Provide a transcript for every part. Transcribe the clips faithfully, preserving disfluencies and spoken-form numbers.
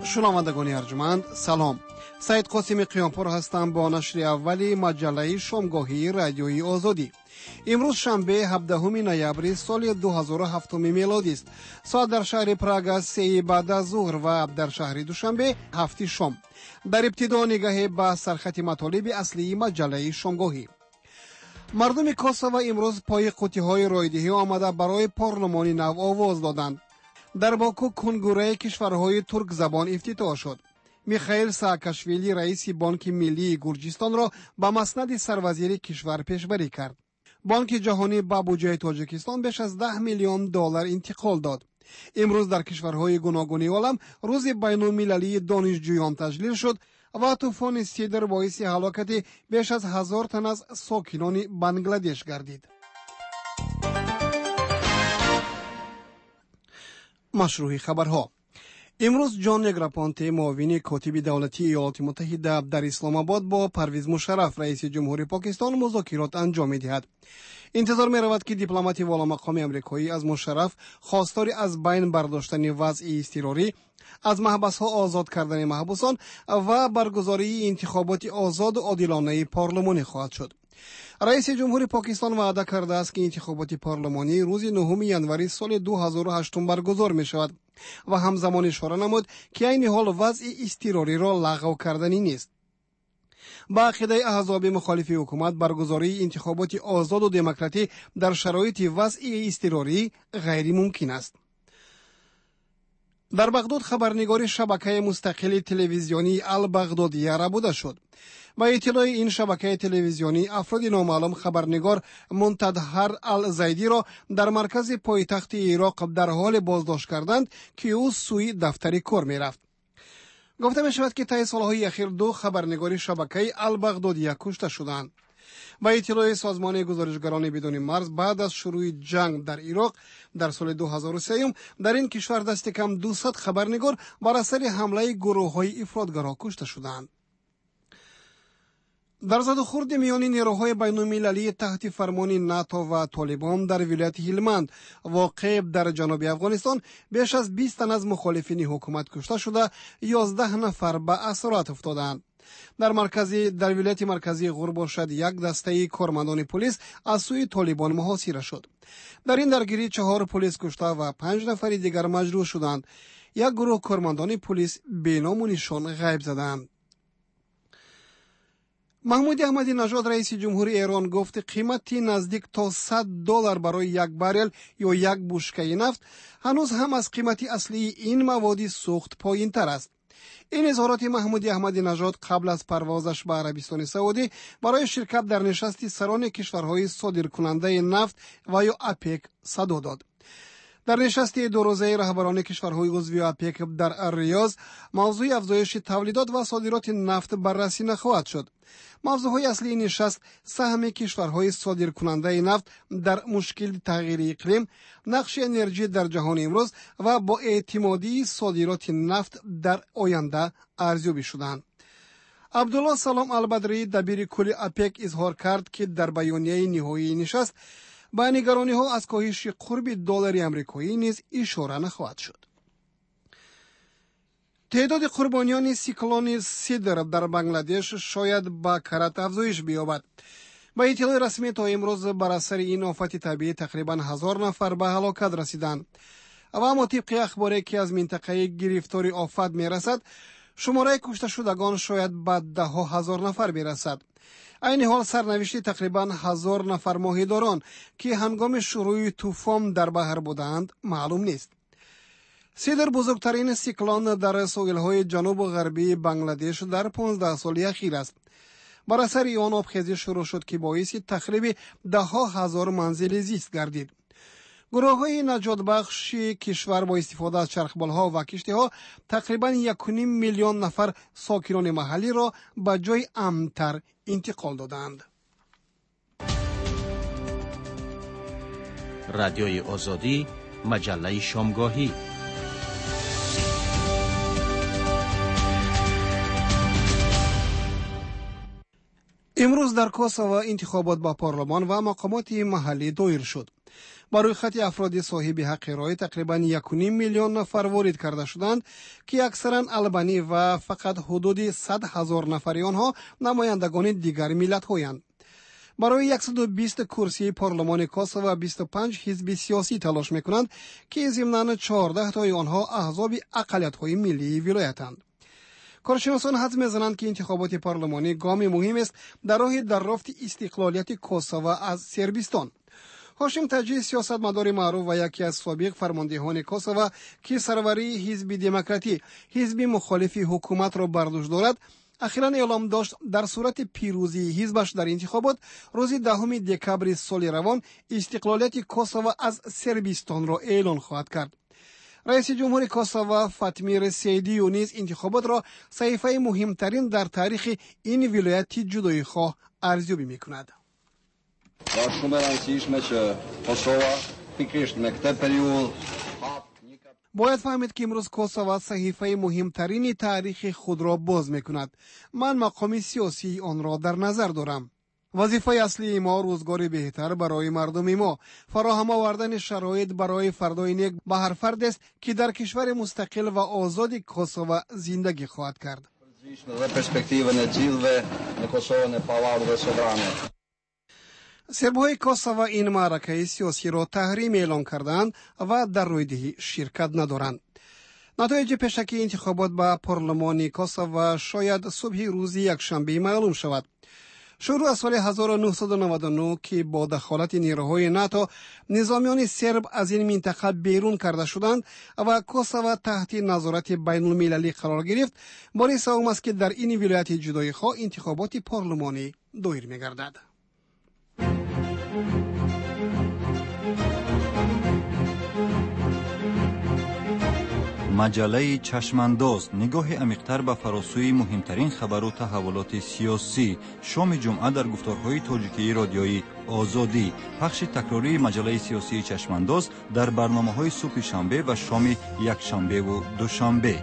шунавандагони арҷуманд салом. Саид Қосими Қиёнпур ҳастам бо нашри аввали маҷаллаи шомгоҳии радиои Озодӣ. имрӯз шанбе ҳабдаҳуми ноябри соли ду ҳазору ҳафт мелодист. соат дар шаҳри Прага сеи баъд аз зуҳр ва дар шаҳри Душанбе ҳафти шом. дар ибтидо нигаҳе ба сархати матолиби аслии маҷаллаи шомгоҳӣ. мардуми Косово имрӯз пои қуттиҳои ройдиҳӣ омада барои парлумони нав овоз доданд. дар Боку кунгураи кишварҳои туркзабон ифтитоҳ шуд. Михаил Саакашвили раиси Бонки Миллии Гурҷистонро ба маснади сарвазири кишвар пешбарӣ кард. Бонки ҷаҳонӣ ба буҷаи Тоҷикистон беш аз даҳ миллион доллар интиқол дод. имрӯз дар кишварҳои гуногуни олам рӯзи байнулмилалии донишҷӯён таҷлил шуд ва тӯфони Сидр боиси ҳалокати беш аз ҳазор тан аз сокинони Бангладеш гардид. машрӯҳи хабарҳо. имрӯз ҷон неграпонте муовини котиби давлатии иёлоти муттаҳида дар исломобод бо Парвиз Мушарраф раиси ҷумҳури Покистон музокирот анҷом медиҳад. интизор меравад ки дипломати воломақоми амрикоӣ аз Мушарраф хостори аз байн бардоштани вазъи изтирорӣ, аз маҳбасҳо озод кардани маҳбусон ва баргузории интихоботи озоду одилонаи парлумонӣ хоҳад шуд. раиси ҷумҳури Покистон ваъда кардааст ки интихоботи парлумонӣ рӯзи нӯҳуми январи соли ду ҳазору ҳаштум баргузор мешавад ва ҳамзамон ишора намуд ки айни ҳол вазъи изтирориро лағв карданӣ нест. ба ақидаи аҳзоби мухолифи ҳукумат баргузории интихоботи озоду демократӣ дар шароити вазъи изтирорӣ ғайримумкин аст. дар Бағдод хабарнигори шабакаи мустақили телевизионии Ал-Бағдодия рабуда шуд. ба иттилои ин шабакаи телевизионӣ афроди номаълум хабарнигор Мунтадҳар Ал-Зайдиро дар маркази пойтахти Ироқ дар ҳоли боздошт карданд, ки ӯ сӯи дафтари кор мерафт. гуфта мешавад ки таи солҳои ахир ду хабарнигори шабакаи Ал-Бағдодия кушта шуданд. ба иттилои созмони гузоришгарони бидуни марз баъд аз шурӯи ҷанг дар Ироқ дар соли ду ҳазору се дар ин кишвар дасти кам дусад хабарнигор бар асари ҳамлаи гурӯҳҳои ифротгаро кушта шуданд. дар задухурди миёни нерӯҳои байнулмилалии таҳти фармони НАТО ва Толибон дар вилояти Ҳилманд воқеъ дар ҷануби Афғонистон беш аз бист тан аз мухолифини ҳукумат кушта шуда, ёздаҳ нафар ба асорат уфтоданд. дар маркази дар вилояти марказии Ғур бошад як дастаи кормандони полис аз сӯи Толибон муҳосира шуд. дар ин даргирӣ чаҳор полис кушта ва панҷ нафари дигар маҷрӯҳ шуданд. як гурӯҳ кормандони полис беному нишон ғайб заданд. маҳмуди аҳмадинажод раиси ҷумҳури Эрон гуфт қимати наздик то сад доллар барои як баррел ё як бушкаи нафт ҳанӯз ҳам аз қимати аслии ин маводи сӯхт поинтар аст. ин изҳороти маҳмуди аҳмадинажод қабл аз парвозаш ба Арабистони Саудӣ барои ширкат дар нишасти сарони кишварҳои содиркунандаи нафт ва ё ОПЕК садо дод. дар нишасти дурӯзаи раҳбарони кишварҳои узви ОПЕК дар Риёз мавзӯи афзоиши тавлидот ва содироти нафт баррасӣ нахоҳад шуд. мавзӯъҳои аслии нишаст саҳми кишварҳои содиркунандаи нафт дар мушкили тағйири иқлим, нақши энержӣ дар ҷаҳони имрӯз ва бо эътимодии содироти нафт дар оянда арзёбӣ шуданд. абдулло Салом Албадрии дабири кулли ОПЕК изҳор кард, ки дар баёнияи ниҳоии нишаст ба нигарониҳо аз коҳиши қурби доллари амрикоӣ низ ишора нахоҳад шуд. теъдоди қурбонёни сиклони Сидр дар Бангладеш шояд ба карат афзоиш биёбад. ба иттилои расмӣ то имрӯз бар асари ин офати табиӣ тақрибан ҳазор нафар ба ҳалокат расиданд. ва аммо тибқи ахборе ки аз минтақаи гирифтори офат мерасад, шумораи кушташудагон шояд ба даҳҳо ҳазор нафар мерасад. айни ҳол сарнавишти тақрибан ҳазор нафар моҳидорон, ки ҳангоми шурӯи тӯфон дар баҳр буданд, маълум нест. Сидр бузургтарин сиклон дар соҳилҳои ҷанубу ғарбии Бангладеш дар понздаҳ соли ахир аст. бар асари он обхезӣ шурӯъ шуд, ки боиси тахриби даҳҳо ҳазор манзили зист гардид. гурӯҳҳои наҷотбахши кишвар бо истифода аз чархболҳо ва киштиҳо тақрибан якуним миллион нафар сокинони маҳаллиро ба ҷои амнтар интиқол доданд. радиои Озодӣ, маҷаллаи шомгоҳӣ. имрӯз дар Косово интихобот ба парлумон ва мақомоти маҳаллӣ доир шуд. بر روی خط افراد صاحب حق رای تقریبا یک و نیم میلیون نفر وارد کرده شدند که اکثرا آلبانی و فقط حدود صد هزار نفری آنها نمایندگان دیگر ملت‌هایند. برای صد و بیست کرسی پارلمان کوسوو و بیست و پنج حزب سیاسی تلاش میکنند که ضمناً چهارده تای آنها احزاب اقلیت‌های ملی ولایتند. کارشناسان حدس می‌زنند که انتخابات پارلمانی گام مهم است در راه دریافت استقلالیت کوسوو از صربستان. هاشم تاجی سیاستمدار معروف و یکی از سابق فرماندهان کوسوو که سروری حزب دموکراتی حزب مخالف حکومت را بر دوش دارد، اخیراً اعلام داشت در صورت پیروزی حزبش در انتخابات روز دهم دکبر سال روان استقلالیت کوسوو از صربستان را اعلان خواهد کرد. رئیس جمهور کوسوو فاتمیر سیدیو نیز انتخابات را صحیفه مهمترین در تاریخ این ولایت جدایی خواه ارزیابی میکند. باید فهمید که امروز کوسوو صحیفه مهمترین تاریخ خود را باز میکند. من مقام سیاسی آن را در نظر دارم. وظیفه اصلی ما روزگار بهتر برای مردم ما، فراهم آوردن شرایط برای فردای نیک به هر فرد است که در کشور مستقل و آزاد کوسوو زندگی خواهد کرد. سربهای کوسوو این معرکه سیاسی را تحریم اعلان کردند و در رویدهی شرکت ندارند. نتایج پیشکی انتخابات به پارلمان کوسوو شاید صبح روز یکشنبه معلوم شود. شروع از سال هزار و نهصد و نود و نه که با دخالت نیروهای ناتو نظامیان سرب از این منطقه بیرون کرده شدند و کوسوو تحت نظارت بین المللی قرار گرفت، باعث سوم است که در این ولایت جدایی خواه انتخابات پارلمانی دایر می‌گردد. مجله چشمانداز نگاه عمیق‌تر به فراسوی مهمترین خبر و تحولات سیاسی. شام جمعه در گفتارهای تاجیکی رادیویی آزادی. پخش تکراری مجله سیاسی چشمانداز در برنامه‌های صبح شنبه و شام یک شنبه و دوشنبه.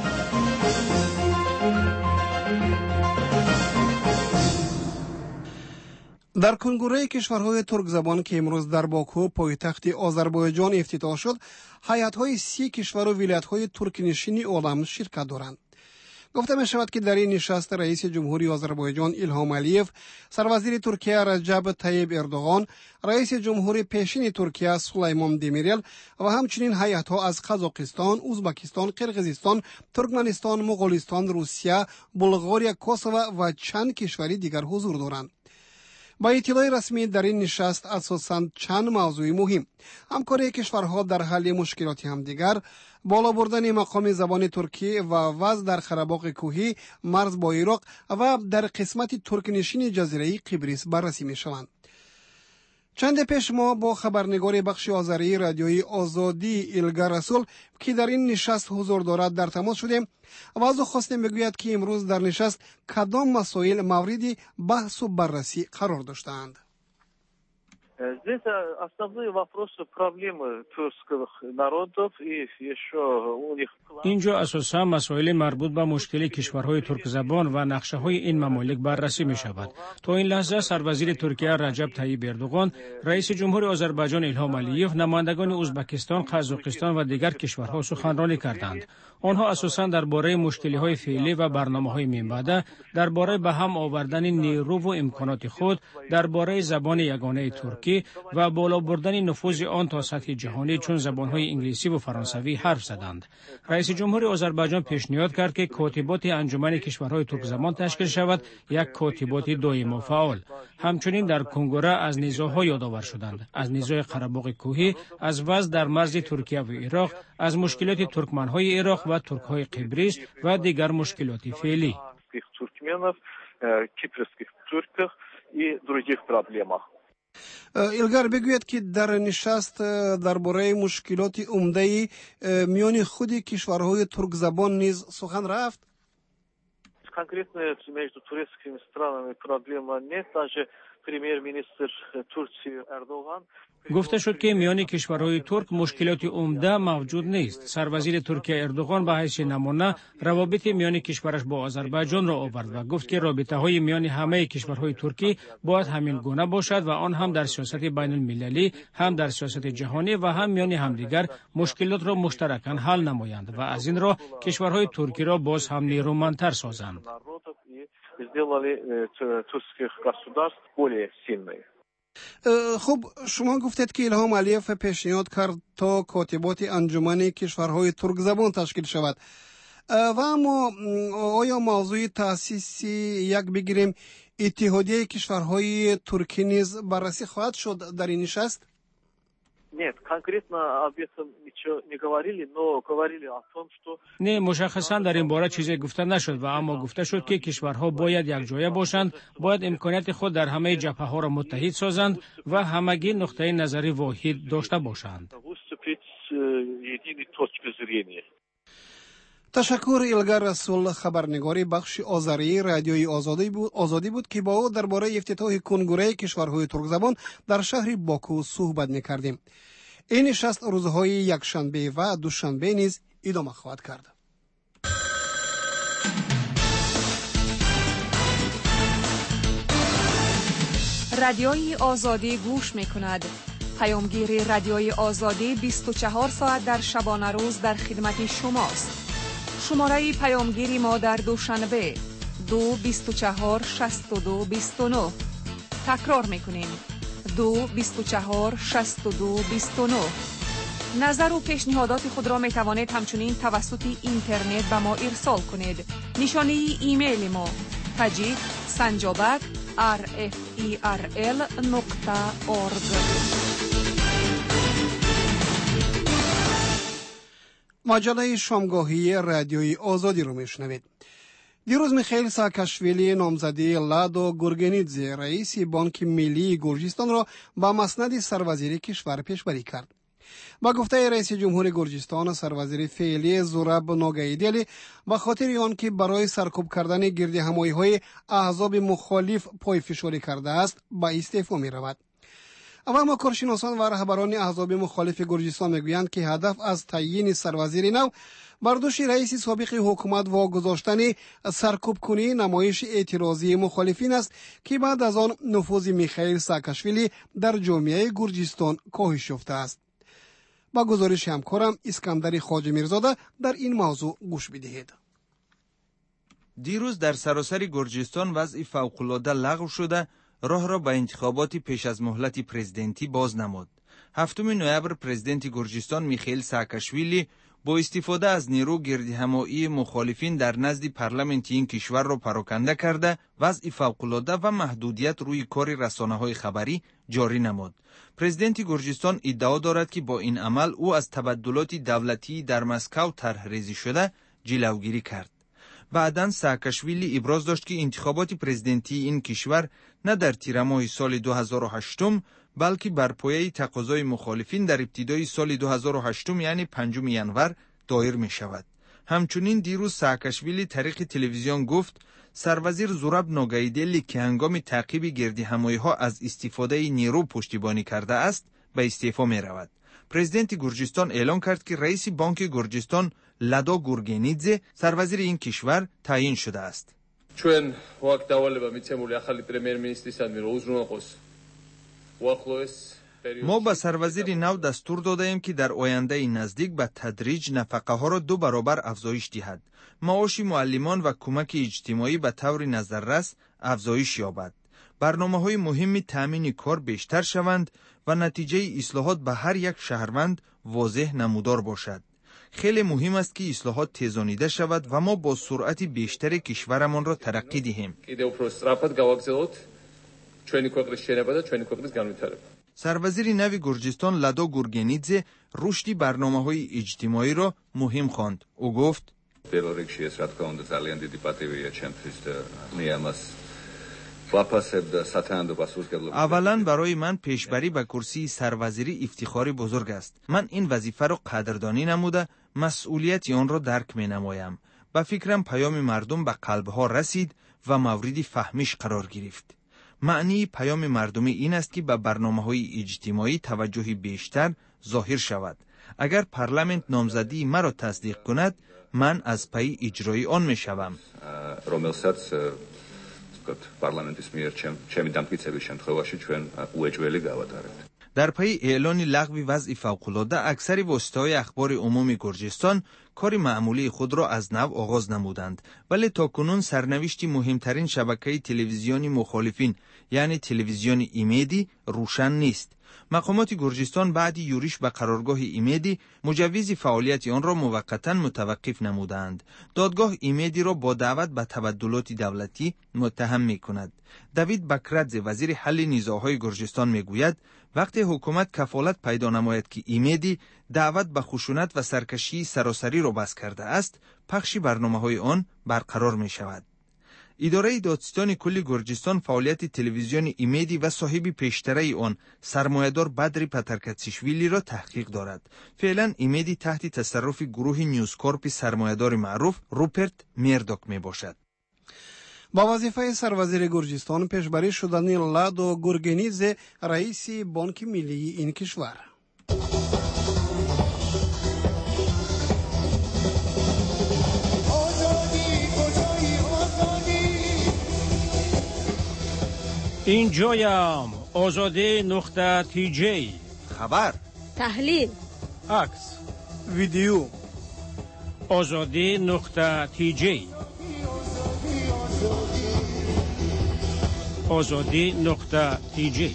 در کنگره کشورهای ترک زبان که امروز در باکو پایتخت آذربایجان افتتاح شد، هیئت‌های سی کشور و ولایت‌های ترک نشین عالم شرکت دارند. گفته می شود که در این نشست رئیس جمهوری آذربایجان ایلهام علیف، سروزیر ترکیه رجب طیب اردوغان، رئیس جمهوری پیشین ترکیه سلیمان دمیریل و همچنین هیئت‌ها از قزاقستان، ازبکستان، قرقیزستان، ترکمنستان، مغولستان، روسیه، بلغاریا، کوسوو و چند کشوری دیگر حضور دارند. با اطلاع رسمی در این نشست اساساً چند موضوع مهم: همکاری کشورها در حل مشکلات همدیگر، بالا بردن مقام زبان ترکی و وضع در قره‌باغ کوهی مرز با عراق و در قسمت ترکنشین جزیره قبرس بررسی می شوند. چند پیش ما با خبرنگار بخش آذری رادیوی آزادی ایلگار رسول که در این نشست حضور دارد در تماس شدیم و از او خواستیم بگوید که امروز در نشست کدام مسائل مورد بحث و بررسی قرار داشتند. Здесь основные вопросы, проблемы тюркских народов и еще у них. اینجا اساسا مسائل مربوط به مشکل کشورهای ترک زبان و نقشه های این ممالک بررسی می شود. تا این لحظه سروزیر ترکیه رجب طیب اردوغان، رئیس جمهور آذربایجان ایلهام علیف، نمایندگان ازبکستان، قزاقستان و دیگر کشورها سخنرانی کردند. آنها اساسا درباره مشکل‌های فعلی و برنامه‌های میانبعد، درباره به هم آوردن نیرو و امکانات خود، درباره زبان یگانه ترکی و بالا بردن نفوذ آن تا سطح جهانی چون زبان‌های انگلیسی و فرانسوی حرف زدند. رئیس جمهور آذربایجان پیشنهاد کرد که کاتبات انجمن کشورهای ترک زبان تشکیل شود، یک کاتبات دائم و فعال. همچنین در کنگره از نزاع‌ها یادآور شدند، از نزاع قره‌باغ کوهی، از وضع در مرز ترکیه و عراق، از مشکلات ترکمن‌های عراق و ترک‌های قبرس و دیگر مشکلات فعلی. ایلگار بگوید که در نشست درباره مشکلات عمده میان خود کشورهای ترک زبان نیز سخن رفت. Конкретно между турецкими странами проблема нет, даже پریمیر مینیستر ترکیه اردوغان گفته شد که میان کشورهای ترک مشکلات عمده موجود نیست. سروزیر ترکیه اردوغان به حیث نمونه روابط میان کشورش با آذربایجان را آورد و گفت که رابطه های میان همه کشورهای ترکی باید همین گونه باشد و آن هم در سیاست بین المللی، هم در سیاست جهانی و هم میان همدیگر مشکلات را مشترکاً حل نمایند و از این راه کشورهای ترکی را باز هم نیرومندتر سازند. خب شما گفتید که ایلهام علیف پیشنهاد کرد تا کاتبات انجمن کشورهای ترک زبان تشکیل شود و اما آیا موضوع تأسیس یک بگیریم اتحادیه کشورهای ترکی نیز بررسی خواهد شد در این نشست؟ Нет, конкретно об этом ничего не говорили, но говорили о том, что نه، مشخصا در این باره چیزی گفته نشد و اما گفته شد که کشورها باید یک جایه باشند، باید امکانات خود در همه جبهه ها را متحد سازند و همگی نقطه نظری واحد داشته باشند. تشکر. ایلگر رسول، خبرنگاری بخش آذری رادیوی آزادی بود آزادی بود که با او درباره افتتاح کنگره کشورهای ترک زبان در شهر باکو صحبت می‌کردیم. این نشست روزهای یکشنبه و دوشنبه نیز ادامه خواهد کرد. رادیوی آزادی گوش می‌کند. پیامگیر رادیوی آزادی بیست و چهار ساعت در شبانه روز در خدمت شماست. شماره پیامگیری ما در دوشنبه دو بیست و چهار شصت و دو بیست و نه. تکرار میکنیم دو بیست و چهار شصت و دو بیست و نه. نظر و پیشنهادات خود را می توانید همچنین توسط اینترنت به ما ارسال کنید. نشانه ایمیل ما تجید سنجابک آر اف ای آر ال نقطه اورگ. مجله شامگاهی رادیوی آزادی رو میشنوید. دیروز میخائیل ساکاشویلی نامزدی لادو گورگنیدزه رئیس بانک ملی گرجستان را با مسند سروزیری کشور پیشبری کرد. با گفته رئیس جمهور گرجستان، سروزیر فعلی زوراب نوگایدلی به خاطر آنکه برای سرکوب کردن گردهمایی‌های احزاب مخالف پای فشاری کرده است با استعفا می‌رود. اما کارشناسان و رهبران احزاب مخالف گرجستان میگویند که هدف از تعیین سروزیر نو برداشت رئیس سابق حکومت واگذاشتن سرکوب کنی نمایش اعتراضی مخالفین است که بعد از آن نفوذ میخائیل ساکاشویلی در جامعه گرجستان کاهش یافته است. با گزارش همکارم اسکندر خواجه میرزاده در این موضوع گوش بدهید. دیروز در سراسر گرجستان وضع فوق‌العاده لغو شده راه را به انتخابات پیش از مهلت پرزیدنتی باز نمود. هفتم نوامبر پرزیدنت گرجستان میخائیل ساکاشویلی با استفاده از نیرو گردهمایی مخالفین در نزد پارلمانت این کشور را پراکنده کرده وضع فوق‌العاده و محدودیت روی کار رسانه‌های خبری جاری نمود. پرزیدنت گرجستان ادعا دارد که با این عمل او از تبدلات دولتی در مسکو طرح‌ریزی شده جلوگیری کرد. بعداً ساکاشویلی ابراز داشت که انتخابات پرزیدنتی این کشور نه در تیر ماه سال دو هزار و هشت بلکه بر پایه تقاضای مخالفین در ابتدای سال دو هزار و هشت یعنی پنجم ژانویه دایر می شود. همچنین دیروز ساکاشویلی طریق تلویزیون گفت سروزیر زوراب نوگایدلی که هنگام تعقیب گردهمایی‌ها از استفاده نیرو پشتیبانی کرده است به استعفا می رود. پرزیدنت گرجستان اعلام کرد که رئیس بانک گرجستان لادو گورگنیدزه سروزیر این کشور تعیین شده است. چون وقت داوله میتمولی اخلی پرمیر مینیستریسان میرو اوزرونقوس واخلوس ما به سروزیر نو دستور دادیم که در آینده نزدیک به تدریج نفقه ها را دو برابر افزایش دهد. معاش معلمان و کمک اجتماعی به طور نظررس افزایش یابد. برنامه‌های مهم تامین کار بیشتر شوند و نتیجه اصلاحات به هر یک شهروند واضح نمودار باشد. خیلی مهم است که اصلاحات تیزانیده شود و ما با سرعت بیشتر کشورمان را ترقی دهیم. سروزیر نو گرجستان لادو گورگنیدزه رشد برنامه‌های اجتماعی را مهم خواند. او گفت: اولا برای من پیشبری به کرسی سروزیری افتخاری بزرگ است. من این وظیفه را قدردانی نموده مسئولیت آن را درک می نمایم. به فکرم پیام مردم به قلبها رسید و مورد فهمش قرار گرفت. معنی پیام مردمی این است که به برنامه‌های اجتماعی توجه بیشتر ظاهر شود. اگر پارلمنت نامزدی مرا تصدیق کند، من از پی اجرای آن میشوم. რომელსაც პარლამენტის მიერ ჩემი დამტკიცების შემთხვევაში ჩვენ უეჭველი გავატარებთ. در پی اعلان لغو وضع فوق‌العاده اکثر واسطه‌های اخبار عمومی گرجستان کار معمولی خود را از نو آغاز نمودند، ولی تاکنون سرنوشت مهمترین شبکه تلویزیونی مخالفین یعنی تلویزیون ایمیدی روشن نیست. مقامات گرجستان بعد یورش به قرارگاه ایمیدی مجوز فعالیت آن را موقتا متوقف نمودند. دادگاه ایمیدی را با دعوت به تبدلات دولتی متهم می کند. دوید بکردزه وزیر حل نزاع‌های گرجستان می گوید وقتی حکومت کفالت پیدا نماید که ایمیدی دعوت به خشونت و سرکشی سراسری را بس کرده است، پخش برنامه‌های آن برقرار می شود. اداره دادستان کل گرجستان فعالیت تلویزیون ایمیدی و صاحب پیشتره آن سرمایه‌دار بدری پترکتسیشویلی را تحقیق دارد. فعلا ایمیدی تحت تصرف گروه نیوزکورپ سرمایه‌دار معروف روپرت میردوک می باشد. با وظیفه سروزیر گرجستان پیشبری شدن لادو گورگنیزه رئیس بانک ملی این کشور. اینجایم آزادی نقطه تی جی. خبر، تحلیل، عکس، ویدیو. آزادی نقطه تی جی. آزادی نقطه تی جی.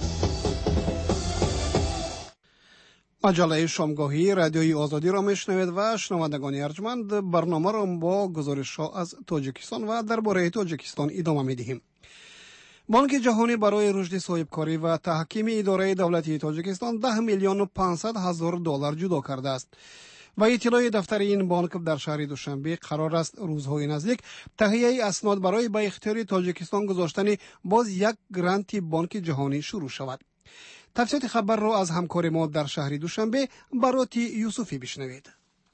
مجله شامگاهی رادیوی آزادی را میشنوید و شنوندگان ارجمند، برنامه را با گزارش ها از تاجیکستان و درباره تاجیکستان ادامه میدهیم. بانک جهانی برای رشد صاحبکاری و تحکیم اداره دولتی تاجیکستان ده میلیون و پانصد هزار دلار جدا کرده است و اطلاع دفتر این بانک در شهر دوشنبه قرار است روزهای نزدیک تهیه اسناد برای به اختیار تاجیکستان گذاشتن باز یک گرانت بانک جهانی شروع شود. تفصیلات خبر را از همکار ما در شهر دوشنبه باروتی یوسفی بشنوید.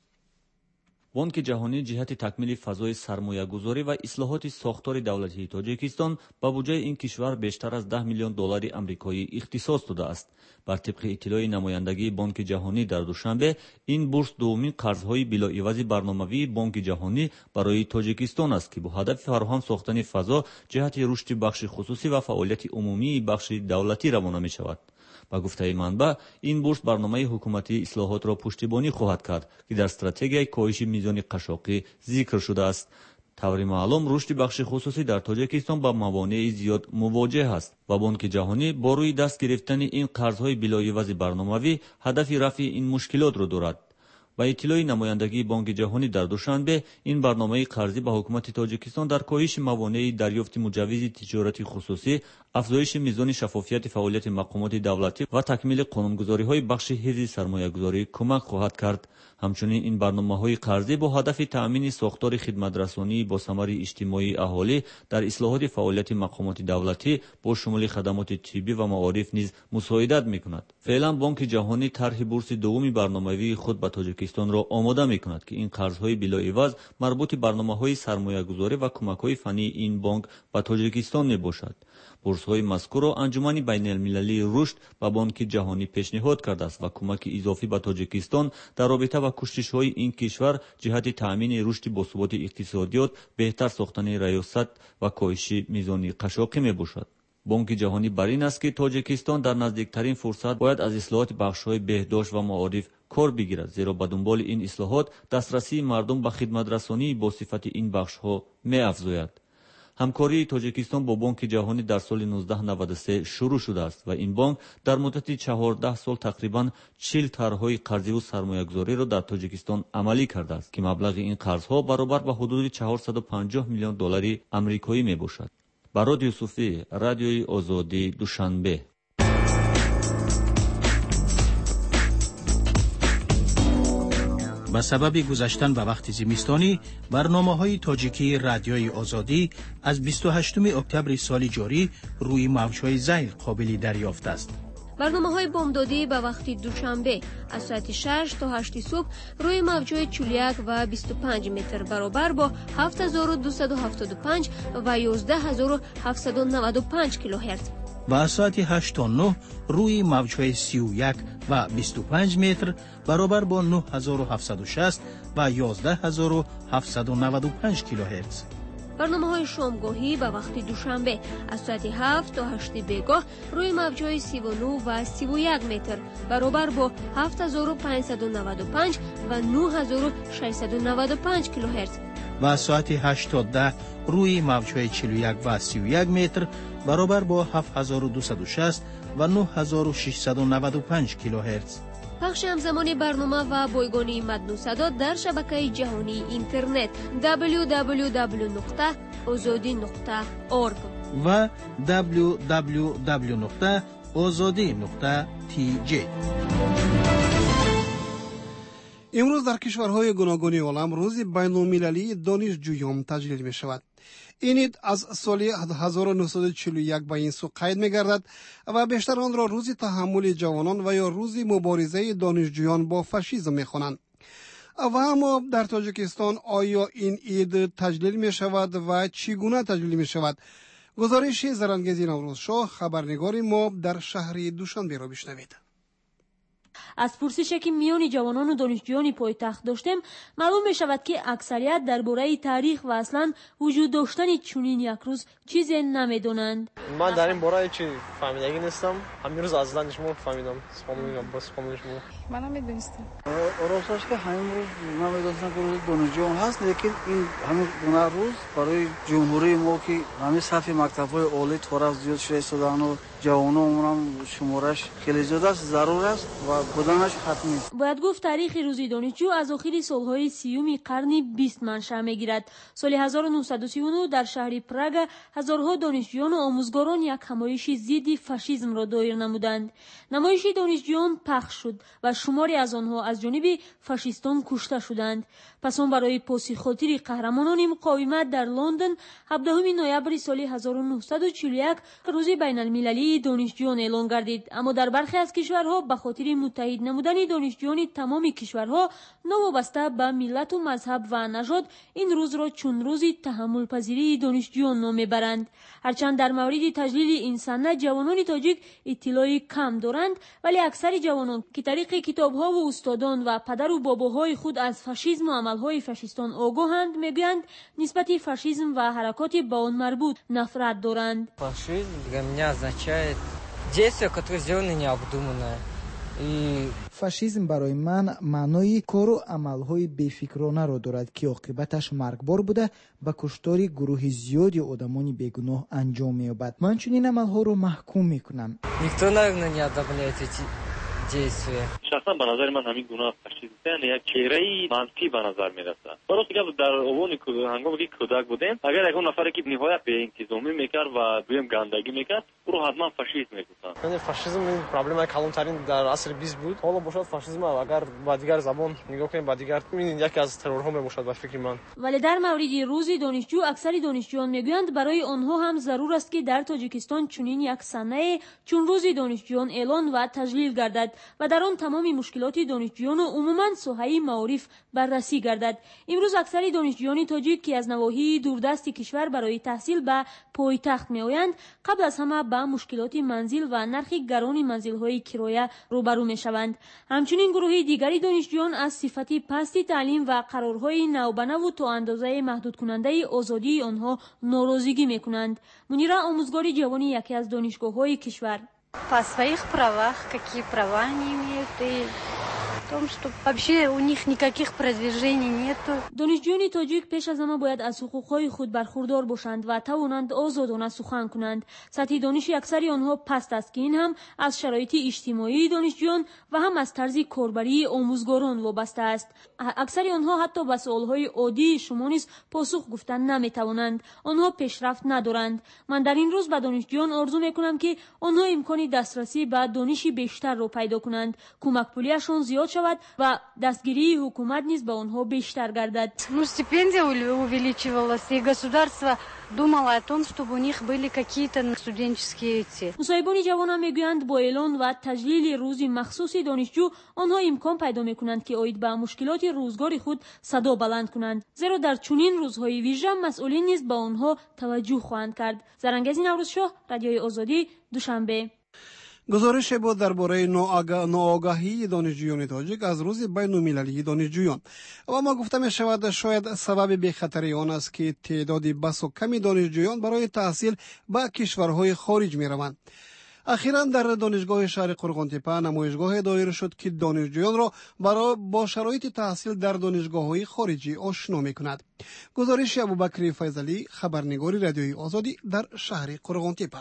بانک جهانی جهت تکمیل فضای سرمایه‌گذاری و اصلاحات ساختار دولتی تاجیکستان با بودجه این کشور بیشتر از ده میلیون دلار آمریکایی اختصاص داده است. بر طبق اطلاع نمایندگی بانک جهانی در دوشنبه، این بورس دومین قرض‌های بلاعوض برنامه‌ای بانک جهانی برای تاجیکستان است که با هدف فراهم ساختن فضا جهت رشد بخش خصوصی و فعالیت عمومی بخش دولتی روانه می‌شود. با گفته منبع، این بورس برنامه حکومتی اصلاحات را پشتیبانی خواهد کرد که در استراتژی کاهش میزان قشاقی ذکر شده است. طوری معلوم رشد بخش خصوصی در تاجیکستان با موانع زیاد مواجه است و بانک جهانی با روی دست گرفتن این قرض‌های بلاعوض برنامه‌ای هدف رفع این مشکلات را دارد. با اطلاع نمایندگی بانک جهانی در دوشنبه، این برنامه قرضی به حکومت تاجیکستان در کاهش موانع دریافت مجوز تجارت خصوصی، افزایش میزان شفافیت فعالیت مقامات دولتی و تکمیل قانونگذاری‌های بخش حفظ سرمایه‌گذاری کمک خواهد کرد. همچنین این برنامه‌های قرضی با هدف تأمین ساختار خدمت‌رسانی با ثمر اجتماعی اهالی در اصلاحات فعالیت مقامات دولتی با شمول خدمات طبی و معارف نیز مساعدت می‌کند. فعلا بانک جهانی طرح بورس دومی برنامه‌ای خود به تاجیکستان را آماده می‌کند که این قرض‌های بلاعوض مربوط برنامه‌های سرمایه‌گذاری و کمک‌های فنی این بانک به تاجیکستان میباشد. بورس‌های مذکور را انجمن بین‌المللی رشد و بانک جهانی پیشنهاد کرده است و کمک اضافی به تاجیکستان در رابطه با کوشش‌های این کشور جهت تأمین رشد باثبات اقتصادیات، بهتر ساختن ریاست و کاهش میزان قشاقی میباشد. بانک جهانی بر این است که تاجیکستان در نزدیکترین فرصت باید از اصلاحات بخش‌های بهداشت و معارف کار بگیرد، زیرا به دنبال این اصلاحات دسترسی مردم به خدمت‌رسانی با صفت این بخش‌ها می‌افزاید. همکاری تاجیکستان با بانک جهانی در سال نوزده نود و سه شروع شده است و این بانک در مدت چهارده سال تقریباً چهل طرح‌های قرضی و سرمایه‌گذاری را در تاجیکستان عملی کرده است که مبلغ این قرض‌ها برابر به حدود چهارصد و پنجاه میلیون دلار آمریکایی میباشد. باروتی یوسفی، رادیوی آزادی، دوشنبه. به سبب گذشتن به وقت زمستانی، برنامه‌های تاجیکی رادیوی آزادی از بیست و هشتم اکتبر سال جاری روی موج‌های زیل قابل دریافت است. برنامه‌های بامدادی به وقت دوشنبه از ساعت شش تا هشت صبح روی موج‌های چهل و یک و بیست و پنج متر برابر با هفت هزار و دویست و هفتاد و پنج و یازده هزار و هفتصد و نود و پنج کیلوهرتز و از ساعت هشت تا نه روی موج‌های سی و یک و بیست و پنج متر برابر با نه هزار و هفتصد و شصت و یازده هزار و هفتصد و نود و پنج کیلوهرتز. برنامه‌های شامگاهی به وقت دوشنبه از ساعت هفت تا هشت بیگاه روی موج‌های سی و نه و سی و یک متر برابر با هفت هزار و پانصد و نود و پنج و نه هزار و ششصد و نود و پنج کیلوهرتز و از ساعت هشت تا ده روی موج‌های چهل و یک و سی و یک متر برابر با هفت هزار و دویست و شصت و نه هزار و ششصد و نود و پنج کیلوهرتز. پخش همزمان برنامه و بایگانی متن و صدا در شبکه جهانی اینترنت دبلیو دبلیو دبلیو نقطه آزادی نقطه اورگ و دبلیو دبلیو دبلیو نقطه آزادی نقطه تی جی. امروز در کشورهای گوناگون عالم روز بین‌المللی دانشجویان تجلیل می شود. این عید از سال هزار و نهصد و چهل و یک به این سو قید می گردد و بیشتر آن را روز تحمل جوانان و یا روز مبارزه دانشجویان با فاشیسم می خوانند. و اما در تاجیکستان آیا این عید تجلیل می شود و چگونه تجلیل می شود؟ گزارش زرانگیزی نوروز شاه خبرنگار ما در شهر دوشنبه را بشنوید. از پرسشی که میان جوانان و دانشجویان پایتخت داشتیم معلوم می شود که اکثریت درباره تاریخ و اصلا وجود داشتن چنین یک روز چیزی نمیدونند. من در این باره چی فهمیدگی نیستم. همین روز از زنش فهمیدم. فهمیدم بس فهمیدم. من نمیدونستم. راستش که همین روز نمیدونستم که روز دانشجویان هست، لیکن این همین گونه روز برای جمهوری ما که همین صف مکتب‌های عالی طرف زیاد شده شدن و جوانان هم شمارش خیلی زیاد است، ضرور است و بودنش حتمی. باید گفت تاریخ روز دانشجو از آخر سالهای سیوم قرن بیست منشأ میگیرد. سال هزار و نهصد و سی و نه در شهر پراگ هزارها دانشجویان و آموزگاران یک همایش ضد فاشیسم را دایر نمودند. نمایش دانشجویان پخش شد و شماری از آنها از جانب فاشیستان کشته شدند. پس آن برای پاسخاطر قهرمانان مقاومت در لندن هفدهم نوامبر سال هزار و نهصد و چهل و یک روز بین المللی دانشجویان اعلان گردید. اما در برخی از کشورها به خاطر متحد نمودن دانشجویان تمام کشورها نوابسته به ملت و مذهب و نژاد این روز را چون روز تحمل پذیری دانشجویان نام میبرند. هرچند در مورد تجلیل این سنت جوانان تاجیک اطلاعی کم دارند، ولی اکثر جوانان که طریق کتاب‌ها و استادان و پدر و باباهای خود از فاشیسم و عملهای فاشیستان آگاهند میگویند نسبت فاشیسم و حرکات به آن مربوط نفرت دارند. فاشизм для меня означает действие, которое сделано необдуманно. فاشیسم برای من معنای کار و عملهای بیفکرانه را دارد که عاقبتش مرگبار بوده به کشتار گروه زیادی آدمان بیگناه انجام می‌یابد. من چنین عملها را محکوم می‌کنم. Никто, наверное, не одобряет эти действия. شخصا به نظر من همین گناه فاشیسم یک چهره منفی به نظر میرسد. درسته که در اوان هنگامی که کودک بودیم اگر یک نفری که نهایت به انتظامی میکرد و دویم گندگی میکرد او رو حتما فاشیست میگفتند. یعنی فاشیسم این پروبلم کلانترین در عصر بیست بود. حالا باشد فاشیسم اگر با دیگر زبان نگاه کنیم با دیگر این یکی از ترورها میباشد به فکر من. ولی در مورد روز دانشجو اکثر دانشجویان میگویند برای آنها هم ضرور است که در تاجیکستان چنین یک سنه چون روز دانشجویان اعلان و تجلیل گردد و در آن تمام مشکلات دانشجویان و عموما ساحه معارف بررسی گردد. امروز اکثر دانشجویان تاجیک که از نواحی دوردست کشور برای تحصیل به پایتخت میآیند قبل از همه با مشکلات منزل و نرخ گران منزل‌های کرایه روبرو میشوند. همچنین گروه دیگری دانشجویان از صفت پست تعلیم و قرارهای نوبنه و تا اندازه محدود کننده آزادی آنها ناراضگی میکنند. منیره آموزگار جوانی یکی از دانشگاه‌های کشور: По своих правах, какие права они имеют, и в том, что вообще у них никаких продвижений нету. دانشجویان تاجیک پیش از همه باید از حقوقهای خود برخوردار باشند و توانند آزادانه سخن کنند. سطح دانش اکثر آنها پست است که این هم از شرایط اجتماعی دانشجویان و هم از طرز کاربری آموزگاران وابسته است. اکثر آنها حتی به سوالهای عادی شما نیز پاسخ گفتن نمیتوانند. آنها پیشرفت ندارند. من در این روز به دانشجویان آرزو میکنم که آنها امکان دسترسی به دانش بیشتر را پیدا کنند. کمک پولیشان زیاد شود و دستگیری حکومت نیز به آنها بیشتر گردد. Ну, стипендия увеличивалась, и государство думало о том, чтобы у них были какие-то студенческие эти. مصاحبان جوان میگویند با اعلان و تجلیل روزی مخصوص دانشجو آنها امکان پیدا میکنند که عاید به مشکلات روزگار خود صدا بلند کنند، زیرا در چنین روزهای ویژه مسئولین نیز به آنها توجه خواهند کرد. زرنگزی نوروزشاه، رادیوی آزادی، دوشنبه. گزارش بود درباره ناآگاهی دانشجویان تاجیک از روز بین‌المللی دانشجویان و ما گفته می شود شاید سبب بی‌خطری آن است که تعداد بس و کمی دانشجویان برای تحصیل به کشورهای خارج می روند. اخیراً در دانشگاه شهر قرغن‌تپه نمایشگاه دایر شد که دانشجویان را برای با شرایط تحصیل در دانشگاه‌های خارجی آشنا می‌کند. گزارش ابوبکر فیضلی، خبرنگار رادیوی آزادی در شهر قرغن‌تپه.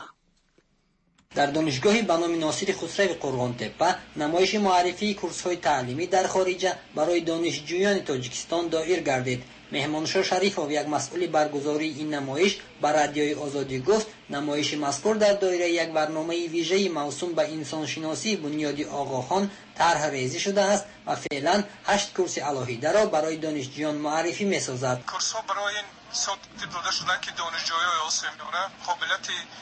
در دانشگاهی به نام ناصر خسروی قرغن‌تپه نمایش معرفی کورس‌های تعلیمی در خارج برای دانشجویان تاجیکستان دایر گردید. مهمانشاه شریفov یک مسئول برگزاری این نمایش بر رادیوی آزادی گفت نمایش مذکور در دایره یک برنامه ویژه موسوم به انسانشناسی بنیادی آقاخان طرح ریزی شده است و فعلا هشت کورس الهیده را برای دانشجویان معرفی می‌سازد. کورس‌ها برای ساخت داده شدن که دانشجویان آسیابیانه قابلیت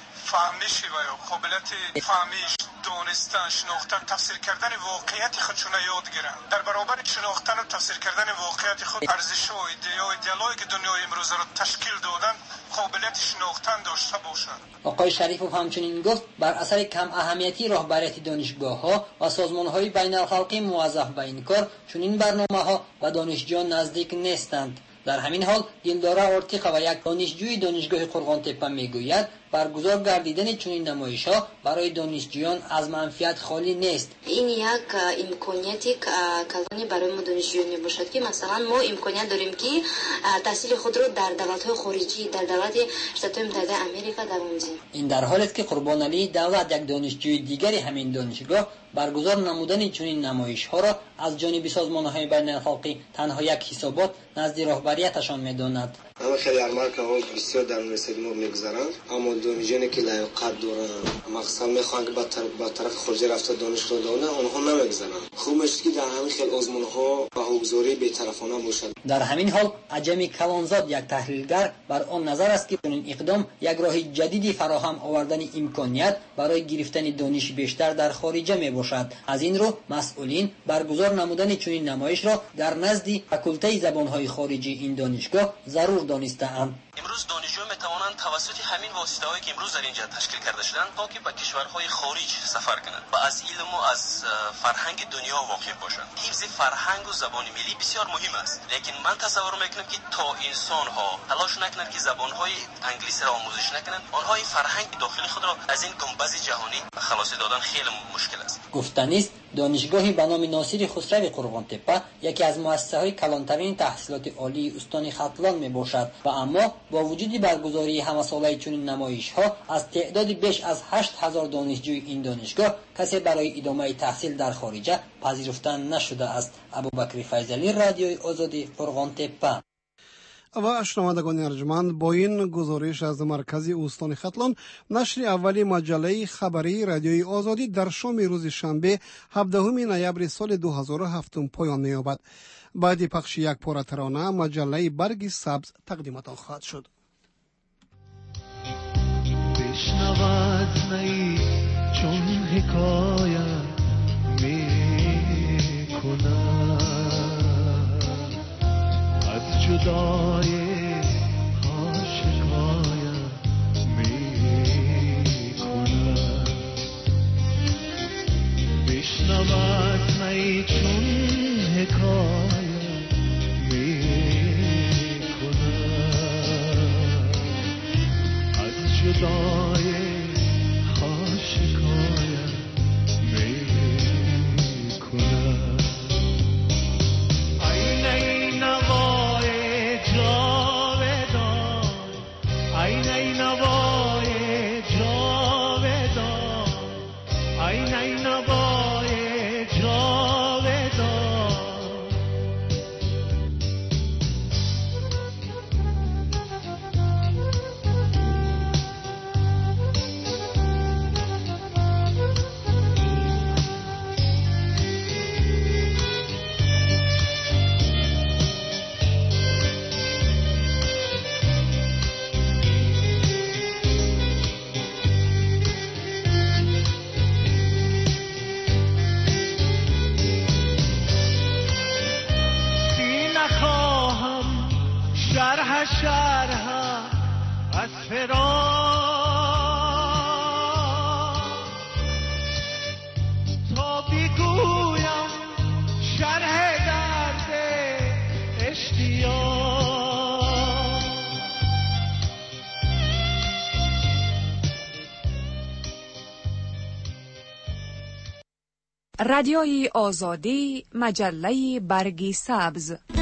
فهمیش و قابلیت فهمیش، دانستن، شناختن، تفسیر کردن واقعیت خودشون یاد گیرن. در برابر شناختن و تفسیر کردن واقعیت خود ارزش‌ها و ایده‌ها ایدئالایی که دنیای امروز را تشکیل دادن قابلیت شناختن داشته باشند. آقای شریفov همچنین گفت بر اثر کم اهمیتی راهبریت دانشگاه‌ها و سازمان‌های بین‌الخلقی موظف به این کار چنین برنامه‌ها و دانشجویان نزدیک نیستند. در همین حال دلداره آرتیقا و یک دانشجوی دانشگاه قرغن‌تپه میگوید برگزار گردیدن چنین نمایش‌ها برای دانشجویان از منفیت خالی نیست. این یک امکانیتی کلانی برای ما دانشجویان میباشد که مثلا ما امکانیت داریم که تحصیل خود را در دولت‌های خارجی در دولت ایالات متحده آمریکا دوام دهیم. این در حالی است که قربان علی دولت یک دانشجوی دیگری همین دانشگاه برگزار نمودن چنین نمایش‌ها را از جانب سازمان‌های بین‌الخلقی تنها یک حسابات نزد راهبریتشان می‌داند. اما خیلی ارمارک ها بسیار در یونیورسیته ما میگذارند، اما دانشجویانی که لیاقت دارند مقصد میخواهند که با طرف خارجی رفته دانشگاه دانه آنها نمیگذارند. خوب میشه که در همین خیلی آزمون ها و حقوق‌گذاری بی‌طرفانه باشد. در همین حال عجمی کلانزاد یک تحلیلگر بر آن نظر است که این اقدام یک راه جدیدی فراهم آوردن امکانیت برای گرفتن دانش بیشتر در خارج میباشد. از این رو مسئولین برگزار نمودن چنین نمایش را در نزد فاکولته زبان‌های خارجی این دانشگاه ضرور دانسته‌اند. امروز دانشجویان میتوانند توسط همین واسطه‌هایی که امروز در اینجا تشکیل کرده شدند تا که به کشورهای خارج سفر کنند و از علم و از فرهنگ دنیا واقف باشند. حفظ فرهنگ و زبان ملی بسیار مهم است، لیکن من تصور میکنم که تا انسان‌ها تلاش نکنند که زبان‌های انگلیسی را آموزش نکنند، آنها این فرهنگ داخلی خود را از این گنبد جهانی خلاص دادن خیلی مشکل است. گفتنی است دانشگاهی به نام ناصر خسروی قرغن‌تپه یکی از مؤسسه‌های کلانترین تحصیلات عالی استان ختلان میباشد و اما با وجود برگزاری همساله چنین نمایش‌ها از تعداد بیش از هشت هزار دانشجوی این دانشگاه کسی برای ادامه تحصیل در خارج پذیرفته نشده است. ابوبکر فیضلی، رادیوی آزادی، قرغن‌تپه. و شنوندگان ارجمند، با این گزارش از مرکز استان ختلان نشر اولی مجله خبری رادیوی آزادی در شام روز شنبه هفدهم نوامبر سال دو هزار و هفت پایان می‌یابد. بعد پخش یک پاره ترانه مجله برگ سبز تقدیمتان خواهد شد. بشنود نی چون حکایت می‌کند از جدای ها شکایت می‌کند. بشنود نی چون حکایت می‌کند از جدای ها شکایت می‌کند. ای نی نوای جان ته شهرها از فراق تا بگویم شرح درد اشتیاق. رادیوی آزادی، مجله برگ سبز.